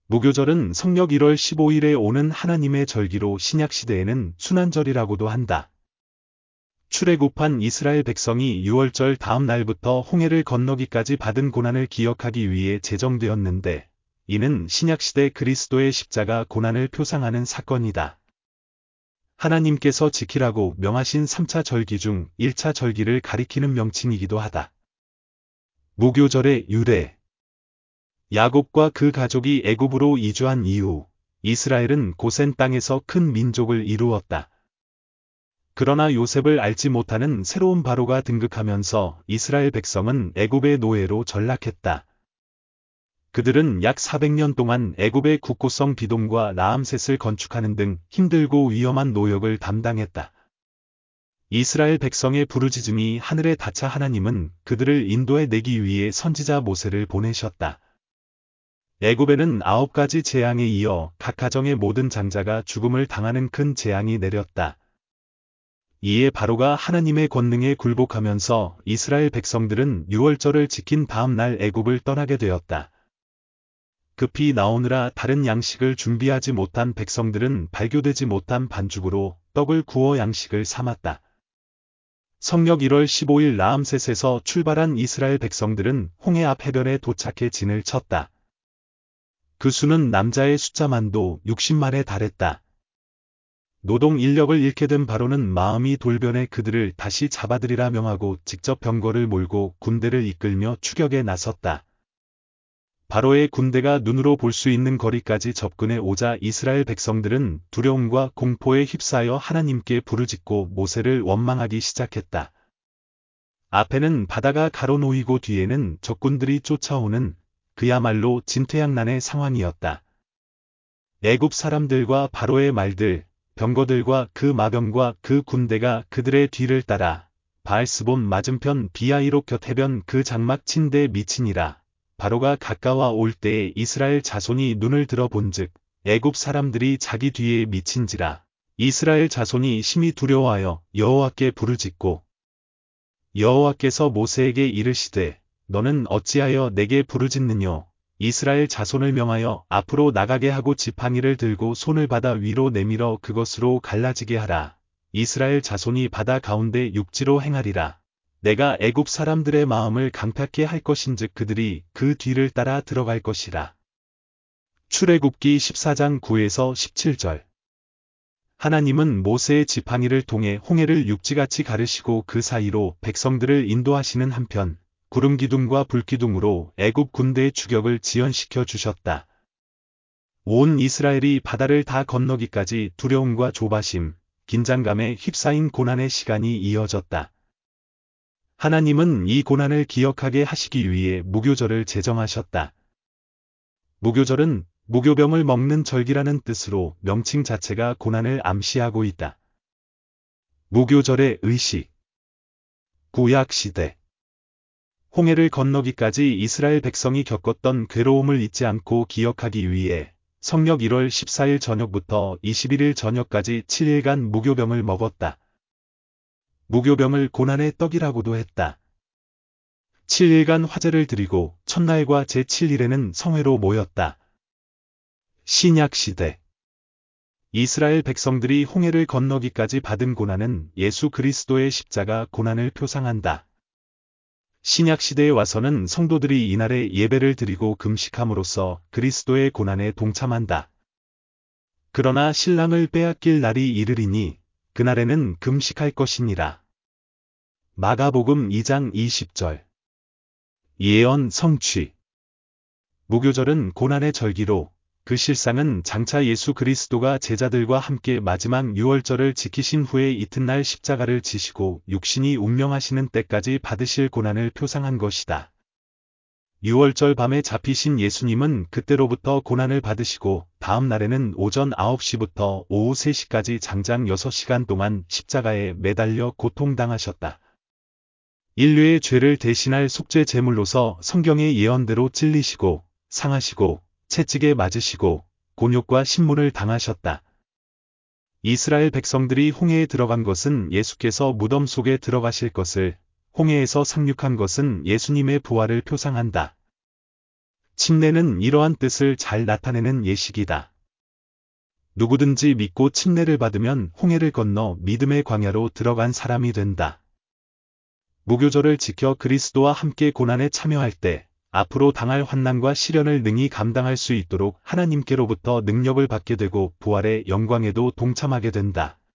무교절은 성력 1월 15일에 오는 하나님의 절기로 신약시대에는 순환절이라고도 한다. 출애굽한 이스라엘 백성이 6월절 다음 날부터 홍해를 건너기까지 받은 고난을 기억하기 위해 제정되었는데, 이는 신약시대 그리스도의 십자가 고난을 표상하는 사건이다. 하나님께서 지키라고 명하신 3차 절기 중 1차 절기를 가리키는 명칭이기도 하다. 무교절의 유래. 야곱과 그 가족이 애굽으로 이주한 이후 이스라엘은 고센 땅에서 큰 민족을 이루었다. 그러나 요셉을 알지 못하는 새로운 바로가 등극하면서 이스라엘 백성은 애굽의 노예로 전락했다. 그들은 약 400년 동안 애굽의 국고성 비돔과 라암셋을 건축하는 등 힘들고 위험한 노역을 담당했다. 이스라엘 백성의 부르짖음이 하늘에 닿자 하나님은 그들을 인도해 내기 위해 선지자 모세를 보내셨다. 애굽에는 9가지 재앙에 이어 각 가정의 모든 장자가 죽음을 당하는 큰 재앙이 내렸다. 이에 바로가 하나님의 권능에 굴복하면서 이스라엘 백성들은 6월절을 지킨 다음 날 애굽을 떠나게 되었다. 급히 나오느라 다른 양식을 준비하지 못한 백성들은 발교되지 못한 반죽으로 떡을 구워 양식을 삼았다. 성력 1월 15일 라암셋에서 출발한 이스라엘 백성들은 홍해 앞 해변에 도착해 진을 쳤다. 그 수는 남자의 숫자만도 60만에 달했다. 노동 인력을 잃게 된 바로는 마음이 돌변해 그들을 다시 잡아들이라 명하고 직접 병거를 몰고 군대를 이끌며 추격에 나섰다. 바로의 군대가 눈으로 볼 수 있는 거리까지 접근해 오자 이스라엘 백성들은 두려움과 공포에 휩싸여 하나님께 부르짖고 모세를 원망하기 시작했다. 앞에는 바다가 가로놓이고 뒤에는 적군들이 쫓아오는 그야말로 진퇴양난의 상황이었다. 애굽 사람들과 바로의 말들, 병거들과 그 마병과 그 군대가 그들의 뒤를 따라 바알스본 맞은편 비아이롯 해변 그 장막 친대에 미치니라. 바로가 가까워 올 때에 이스라엘 자손이 눈을 들어 본즉 애굽 사람들이 자기 뒤에 미친지라. 이스라엘 자손이 심히 두려워하여 여호와께 부르짖고 여호와께서 모세에게 이르시되 너는 어찌하여 내게 부르짖느뇨. 이스라엘 자손을 명하여 앞으로 나가게 하고 지팡이를 들고 손을 바다 위로 내밀어 그것으로 갈라지게 하라. 이스라엘 자손이 바다 가운데 육지로 행하리라. 내가 애굽 사람들의 마음을 강팍게 할 것인즉 그들이 그 뒤를 따라 들어갈 것이라. 출애굽기 14장 9에서 17절. 하나님은 모세의 지팡이를 통해 홍해를 육지같이 가르시고 그 사이로 백성들을 인도하시는 한편 구름기둥과 불기둥으로 애굽 군대의 추격을 지연시켜 주셨다. 온 이스라엘이 바다를 다 건너기까지 두려움과 조바심, 긴장감에 휩싸인 고난의 시간이 이어졌다. 하나님은 이 고난을 기억하게 하시기 위해 무교절을 제정하셨다. 무교절은 무교병을 먹는 절기라는 뜻으로 명칭 자체가 고난을 암시하고 있다. 무교절의 의식. 구약시대. 홍해를 건너기까지 이스라엘 백성이 겪었던 괴로움을 잊지 않고 기억하기 위해 성력 1월 14일 저녁부터 21일 저녁까지 7일간 무교병을 먹었다. 무교병을 고난의 떡이라고도 했다. 7일간 화제를 드리고 첫날과 제7일에는 성회로 모였다. 신약시대. 이스라엘 백성들이 홍해를 건너기까지 받은 고난은 예수 그리스도의 십자가 고난을 표상한다. 신약시대에 와서는 성도들이 이날에 예배를 드리고 금식함으로써 그리스도의 고난에 동참한다. 그러나 신랑을 빼앗길 날이 이르리니 그날에는 금식할 것이니라. 마가복음 2장 20절. 예언 성취. 무교절은 고난의 절기로 그 실상은 장차 예수 그리스도가 제자들과 함께 마지막 6월절을 지키신 후에 이튿날 십자가를 지시고 육신이 운명하시는 때까지 받으실 고난을 표상한 것이다. 6월절 밤에 잡히신 예수님은 그때로부터 고난을 받으시고 다음 날에는 오전 9시부터 오후 3시까지 장장 6시간 동안 십자가에 매달려 고통당하셨다. 인류의 죄를 대신할 속죄 제물로서 성경의 예언대로 찔리시고 상하시고 채찍에 맞으시고 곤욕과 신문을 당하셨다. 이스라엘 백성들이 홍해에 들어간 것은 예수께서 무덤 속에 들어가실 것을, 홍해에서 상륙한 것은 예수님의 부활을 표상한다. 침례는 이러한 뜻을 잘 나타내는 예식이다. 누구든지 믿고 침례를 받으면 홍해를 건너 믿음의 광야로 들어간 사람이 된다. 무교절을 지켜 그리스도와 함께 고난에 참여할 때 앞으로 당할 환난과 시련을 능히 감당할 수 있도록 하나님께로부터 능력을 받게 되고 부활의 영광에도 동참하게 된다.